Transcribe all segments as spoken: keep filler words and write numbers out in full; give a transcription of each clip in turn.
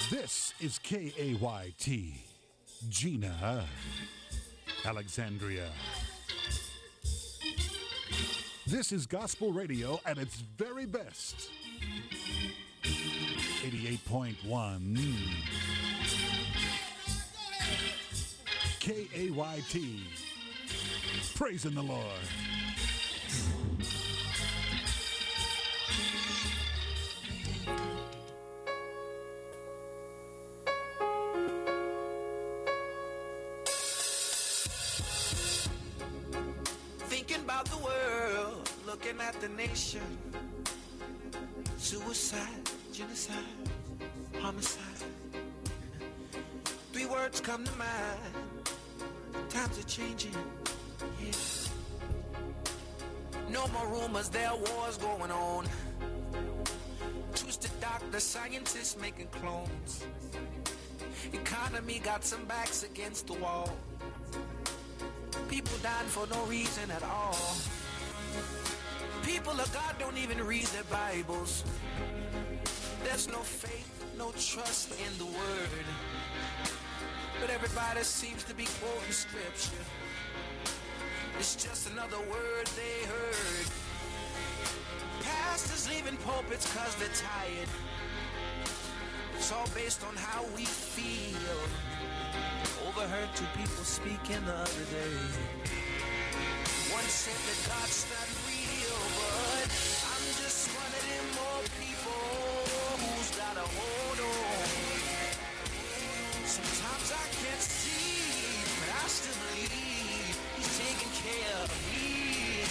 This is K A Y T, Gina, Alexandria. This is gospel radio at its very best. eighty-eight point one K A Y T, praising the Lord. Thinking about the world, looking at the nation. Suicide, genocide, homicide. Three words come to mind. Times are changing, yeah. No more rumors, there are wars going on. Twisted doctors, scientists making clones. Economy got some backs against the wall. People dying for no reason at all. People of God don't even read their Bibles. There's no faith, no trust in the word. But everybody seems to be quoting scripture. It's just another word they heard. Pastors leaving pulpits cause they're tired. It's all based on how we feel. Overheard two people speaking the other day. One said that God's not real, but I'm just one of them more people who's got a hold on. Sometimes I can't see, but I still believe He's taking care of me.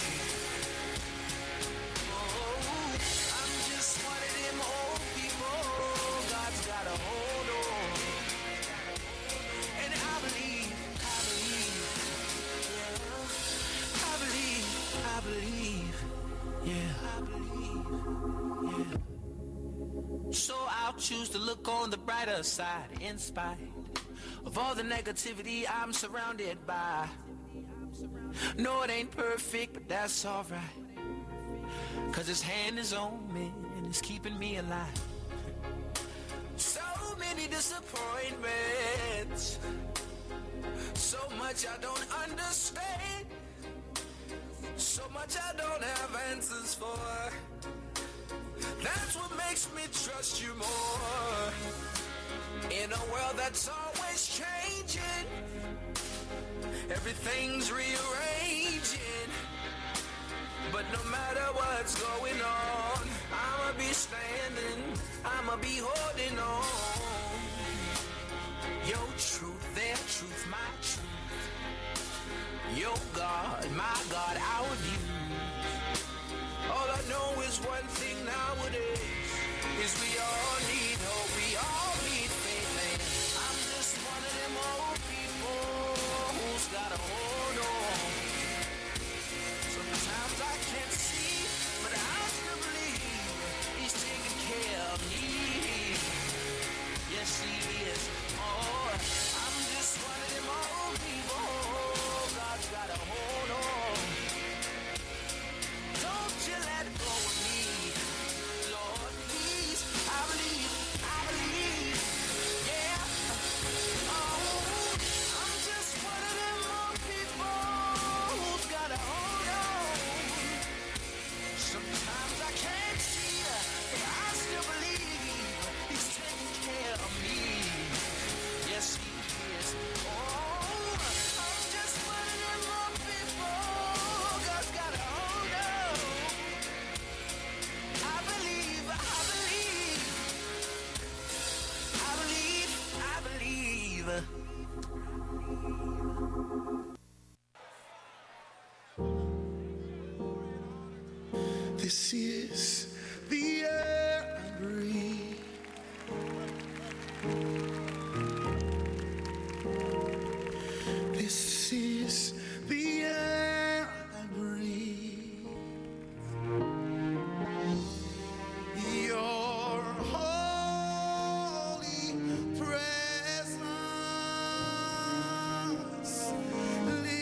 Oh, I'm just one of them old people God's got a hold on. And I believe, I believe, yeah. I believe, I believe, yeah. I believe, yeah. So I'll choose to look on the brighter side in spite of all the negativity I'm surrounded by. No, it ain't perfect, but that's alright. Cause His hand is on me and it's keeping me alive. So many disappointments, so much I don't understand, so much I don't have answers for. That's what makes me trust You more. In a world that's always changing, everything's rearranging. But no matter what's going on, I'ma be standing, I'ma be holding on. Your truth, their truth, my truth. Your God, my God, our view. All I know is one thing nowadays, is we all need hope, we all need faith. And I'm just one of them old people who's got a hold on. Sometimes I can't see, but I still believe He's taking care of me. Yes, He is. Oh, I'm just one of them old people God's got a hold on. Don't you let go of me, Lord, please. I believe, I believe, yeah. Oh, I'm just one of them old people who's got a hold on. Sometimes I can't see, but I still believe He's taking care of me. Yes, He is. Oh, I'm just one of them old people God's got a hold on. I believe, I believe, I believe, I believe. This is the air I breathe. This is the air I breathe. Your holy presence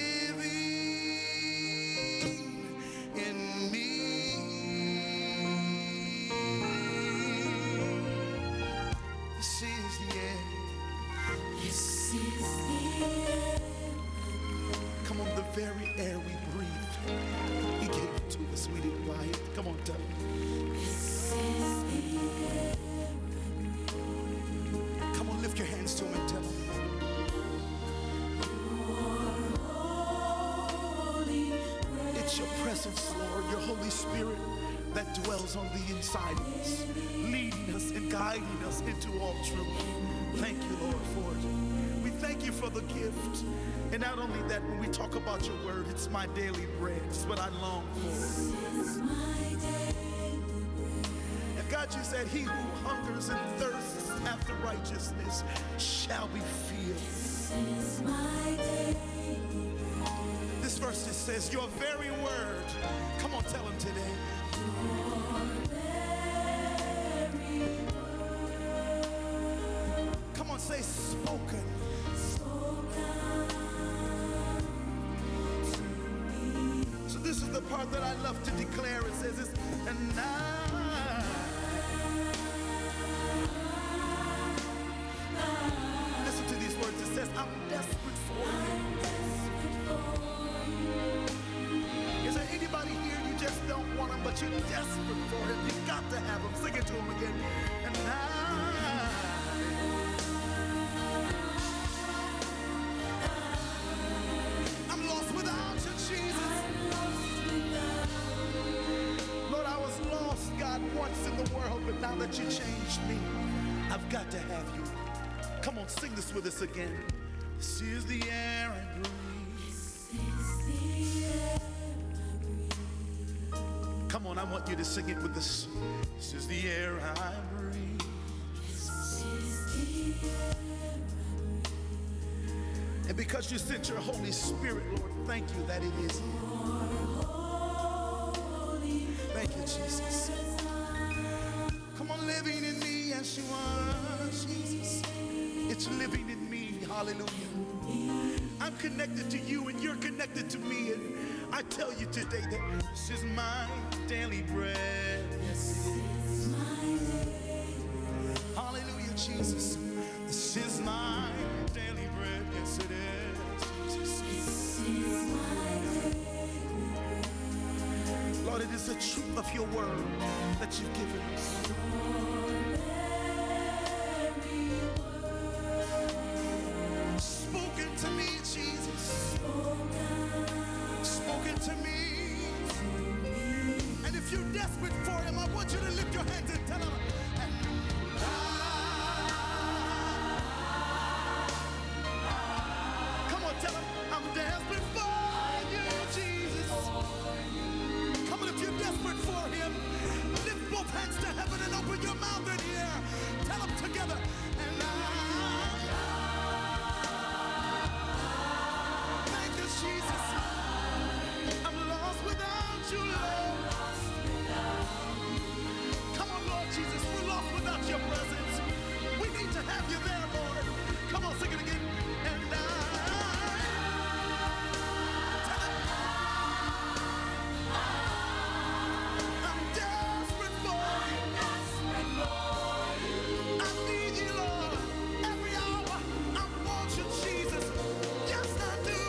living in me. very air we breathe. He gave it to us. We didn't buy it. Come on, tell him. This is the air. Come on, lift your hands to him and tell him. It's your presence, Lord, your Holy Spirit that dwells on the inside of us, leading us and guiding us into all truth. Thank you, Lord, for it. We thank you for the gift. And not only that, when we talk about your word, it's my daily bread. It's what I long for. And God, you said, he who hungers and thirsts after righteousness shall be filled. This verse just says, your very word. Come on, tell him today. Come on, say spoken. So this is the part that I love to declare. It says this, and now listen to these words. It says, I'm desperate for you. Is there anybody here, you just don't want him, but you're desperate for him? You got to have him. Sing it to him again. And now I'm lost without you, Jesus. Lord, I was lost, God, once in the world, but now that you changed me, I've got to have you. Come on, sing this with us again. This is the air I breathe. Come on, I want you to sing it with us. This is the air I breathe. And because you sent your Holy Spirit, Lord, thank you that it is. Thank you, Jesus. Come on, living in me as you are, Jesus. It's living in me. Hallelujah. I'm connected to you and you're connected to me. And I tell you today that this is my daily bread. Yes, it is. Hallelujah, Jesus. This is my daily bread. Yes, it is. Jesus. This is my daily bread. Lord, it is the truth of your word that you've given us. Spoken to me, Jesus. Spoken to me. And if you're desperate for him, I want you to lift your hands and tell him, and I, come on, tell him, I'm desperate for you, Jesus. Come on, if you're desperate for him, lift both hands to heaven and open your mouth in the air. Tell him together, and I, thank you, Jesus. I'm lost without you, Lord. Come on, Lord Jesus, we're lost without your presence. We need to have you there, Lord. Come on, sing it again. And I, tell him, I'm desperate for you. I need you, Lord. Every hour I want you, Jesus. Yes, I do.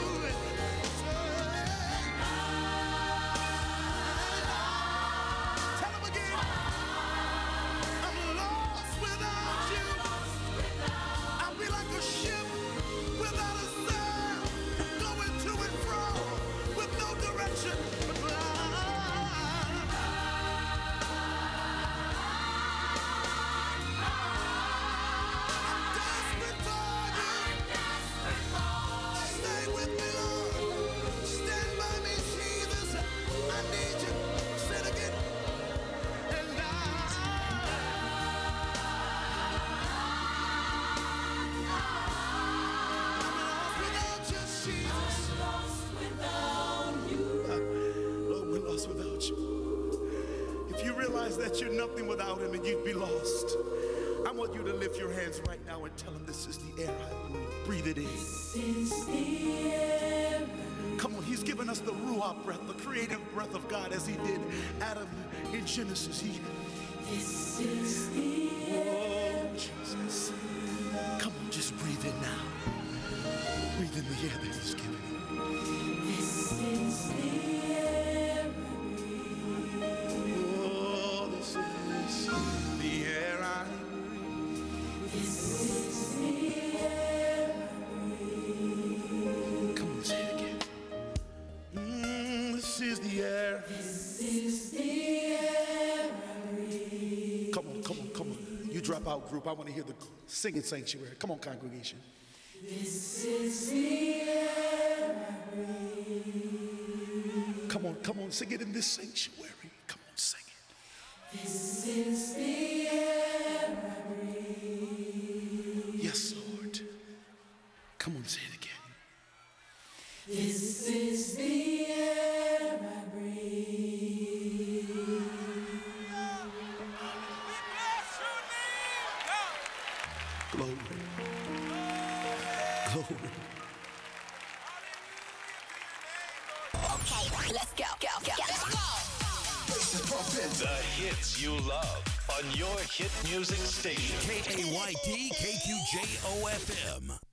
Tell him again. I'm lost without you. I'll be like a ship without a sail, going to and fro with no direction but blind. I'm desperate for you. Stay with me, Lord. Stand by me, Jesus. I need you. Say it again. And I, I'm lost without you, Jesus. Lord, we're lost without you. If you realize that you're nothing without him and you'd be lost, I want you to lift your hands right now and tell him this is the air I breathe. Breathe it in. This is the air. Come on, he's given us the Ruach breath, the creative breath of God, as he did Adam in Genesis. He, this is the air. Oh, Jesus. Come on, just breathe in now. Breathe in the air that he's given you. This is the air I breathe. Oh, this is the air I breathe. This is the air I breathe. Come on, say it again. Mm, this is the air. This is the air I breathe. Come on, come on, come on. You drop out, group. I want to hear the singing sanctuary. Come on, congregation. This is the air I breathe. Come on, come on, sing it in this sanctuary. Come on, sing it. This is the air I breathe. Yes, Lord. Come on, say it again. This is the air I breathe. Glory. Glory. Okay, let's go, go, go. Let's go. The hits you love on your hit music station. K A Y T K Q J O F M.